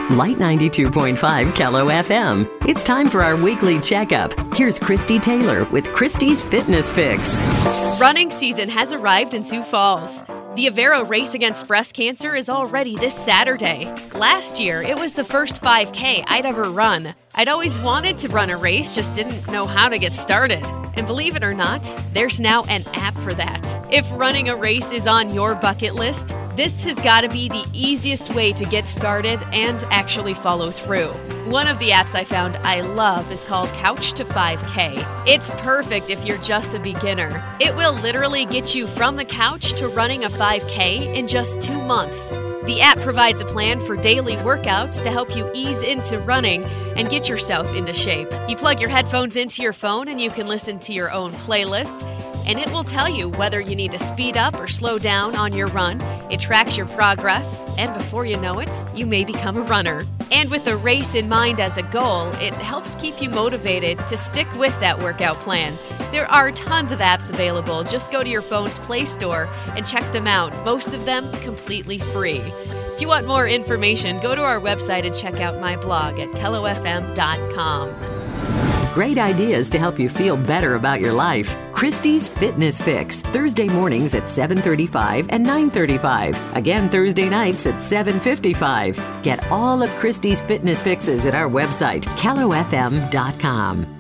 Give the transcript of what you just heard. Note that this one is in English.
Light 92.5 Kello FM. It's time for our weekly checkup. Here's Christy Taylor with Christy's Fitness Fix. Running season has arrived in Sioux Falls. The Avero Race Against Breast Cancer is already this Saturday. Last year, it was the first 5K I'd ever run. I'd always wanted to run a race, just didn't know how to get started. And believe it or not, there's now an app for that. If running a race is on your bucket list, this has got to be the easiest way to get started and actually follow through. One of the apps I found I love is called Couch to 5K. It's perfect if you're just a beginner. It will literally get you from the couch to running a 5K in just 2 months. The app provides a plan for daily workouts to help you ease into running and get yourself into shape. You plug your headphones into your phone and you can listen to your own playlist, and it will tell you whether you need to speed up or slow down on your run. It tracks your progress, and before you know it, you may become a runner. And with a race in mind as a goal, it helps keep you motivated to stick with that workout plan. There are tons of apps available. Just go to your phone's Play Store and check them out. Most of them completely free. If you want more information, go to our website and check out my blog at kellofm.com. Great ideas to help you feel better about your life. Christy's Fitness Fix, Thursday mornings at 7:35 and 9:35. Again, Thursday nights at 7:55. Get all of Christy's Fitness Fixes at our website, kellofm.com.